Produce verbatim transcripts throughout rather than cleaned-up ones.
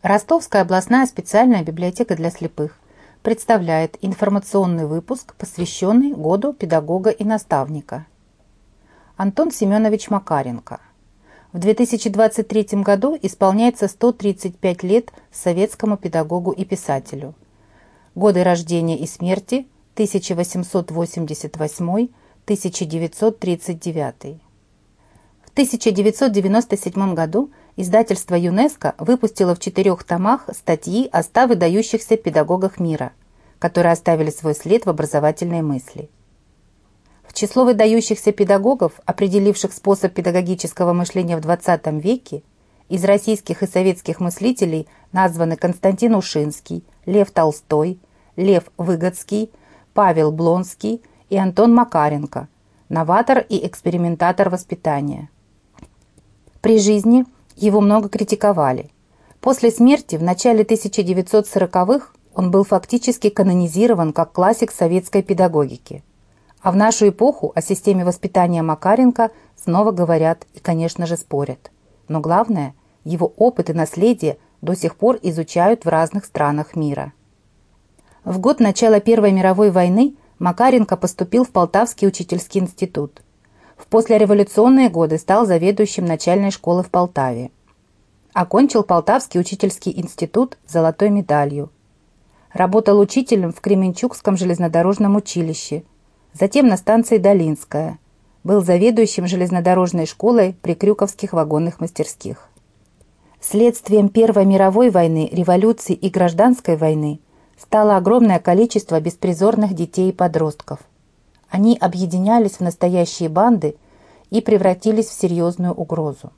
Ростовская областная специальная библиотека для слепых представляет информационный выпуск, посвященный году педагога и наставника. Антон Семенович Макаренко. В две тысячи двадцать третьем году исполняется сто тридцать пять лет советскому педагогу и писателю. Годы рождения и смерти тысяча восемьсот восемьдесят восьмой — тысяча девятьсот тридцать девятый. В тысяча девятьсот девяносто седьмом году издательство ЮНЕСКО выпустило в четырех томах статьи о ста выдающихся педагогах мира, которые оставили свой след в образовательной мысли. В число выдающихся педагогов, определивших способ педагогического мышления в двадцатом веке, из российских и советских мыслителей названы Константин Ушинский, Лев Толстой, Лев Выгодский, Павел Блонский и Антон Макаренко, новатор и экспериментатор воспитания. При жизни его много критиковали. После смерти в начале тысяча девятьсот сороковых он был фактически канонизирован как классик советской педагогики. А в нашу эпоху о системе воспитания Макаренко снова говорят и, конечно же, спорят. Но главное, его опыт и наследие до сих пор изучают в разных странах мира. В год начала Первой мировой войны Макаренко поступил в Полтавский учительский институт. В послереволюционные годы стал заведующим начальной школы в Полтаве. Окончил Полтавский учительский институт с золотой медалью. Работал учителем в Кременчугском железнодорожном училище, затем на станции Долинская. Был заведующим железнодорожной школой при Крюковских вагонных мастерских. Следствием Первой мировой войны, революции и гражданской войны стало огромное количество беспризорных детей и подростков. Они объединялись в настоящие банды и превратились в серьезную угрозу.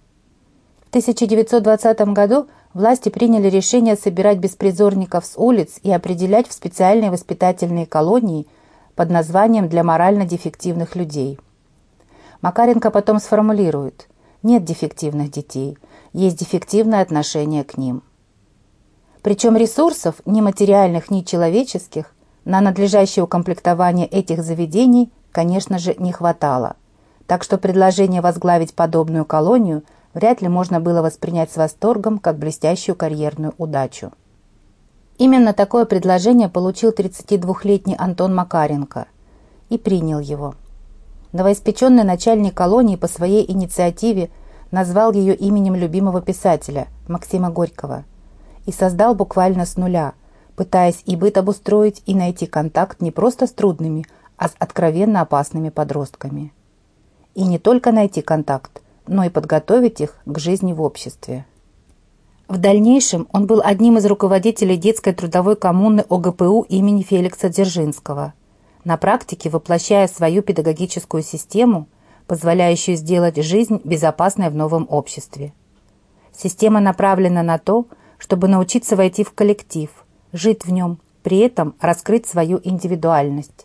В тысяча девятьсот двадцатом году власти приняли решение собирать беспризорников с улиц и определять в специальные воспитательные колонии под названием «Для морально дефективных людей». Макаренко потом сформулирует: «Нет дефективных детей, есть дефективное отношение к ним». Причем ресурсов, ни материальных, ни человеческих, на надлежащее укомплектование этих заведений, конечно же, не хватало, так что предложение возглавить подобную колонию вряд ли можно было воспринять с восторгом как блестящую карьерную удачу. Именно такое предложение получил тридцатидвухлетний Антон Макаренко и принял его. Новоиспеченный начальник колонии по своей инициативе назвал ее именем любимого писателя Максима Горького и создал буквально с нуля, пытаясь и быт обустроить, и найти контакт не просто с трудными, а с откровенно опасными подростками. И не только найти контакт, но и подготовить их к жизни в обществе. В дальнейшем он был одним из руководителей детской трудовой коммуны ОГПУ имени Феликса Дзержинского, на практике воплощая свою педагогическую систему, позволяющую сделать жизнь безопасной в новом обществе. Система направлена на то, чтобы научиться войти в коллектив, жить в нем, при этом раскрыть свою индивидуальность.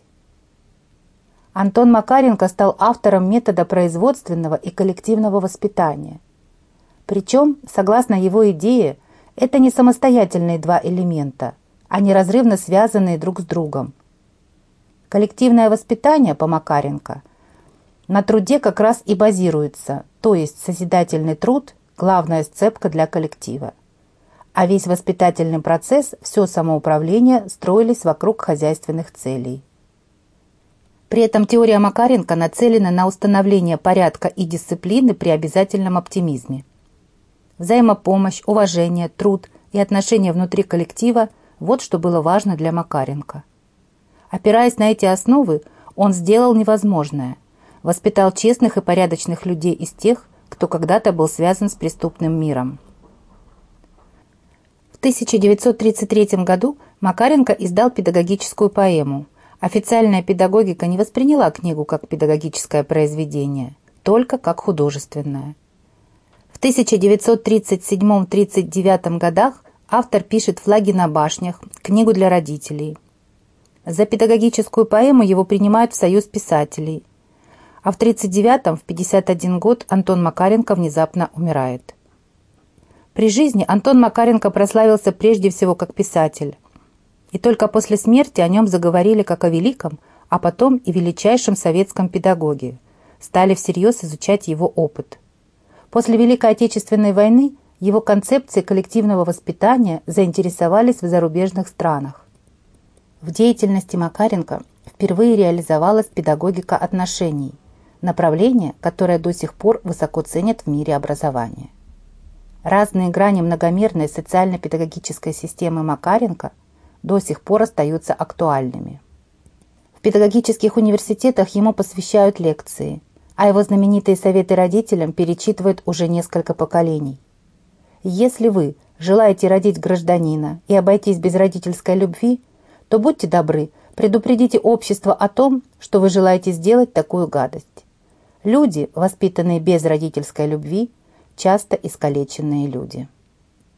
Антон Макаренко стал автором метода производственного и коллективного воспитания. Причем, согласно его идее, это не самостоятельные два элемента, а неразрывно связанные друг с другом. Коллективное воспитание по Макаренко на труде как раз и базируется, то есть созидательный труд – главная сцепка для коллектива. А весь воспитательный процесс, все самоуправление строились вокруг хозяйственных целей. При этом теория Макаренко нацелена на установление порядка и дисциплины при обязательном оптимизме. Взаимопомощь, уважение, труд и отношения внутри коллектива – вот что было важно для Макаренко. Опираясь на эти основы, он сделал невозможное – воспитал честных и порядочных людей из тех, кто когда-то был связан с преступным миром. В тысяча девятьсот тридцать третьем году Макаренко издал педагогическую поэму. Официальная педагогика не восприняла книгу как педагогическое произведение, только как художественное. В тысяча девятьсот тридцать седьмом — тридцать девятом годах автор пишет «Флаги на башнях», книгу для родителей. За педагогическую поэму его принимают в Союз писателей. А в тридцать девятом, в пятьдесят один год, Антон Макаренко внезапно умирает. При жизни Антон Макаренко прославился прежде всего как писатель. И только после смерти о нем заговорили как о великом, а потом и величайшем советском педагоге, стали всерьез изучать его опыт. После Великой Отечественной войны Его концепцией коллективного воспитания заинтересовались в зарубежных странах. В деятельности Макаренко впервые реализовалась педагогика отношений, направление, которое до сих пор высоко ценят в мире образования. Разные грани многомерной социально-педагогической системы Макаренко до сих пор остаются актуальными. В педагогических университетах ему посвящают лекции, а его знаменитые советы родителям перечитывают уже несколько поколений. Если вы желаете родить гражданина и обойтись без родительской любви, то будьте добры, предупредите общество о том, что вы желаете сделать такую гадость. Люди, воспитанные без родительской любви, часто искалеченные люди.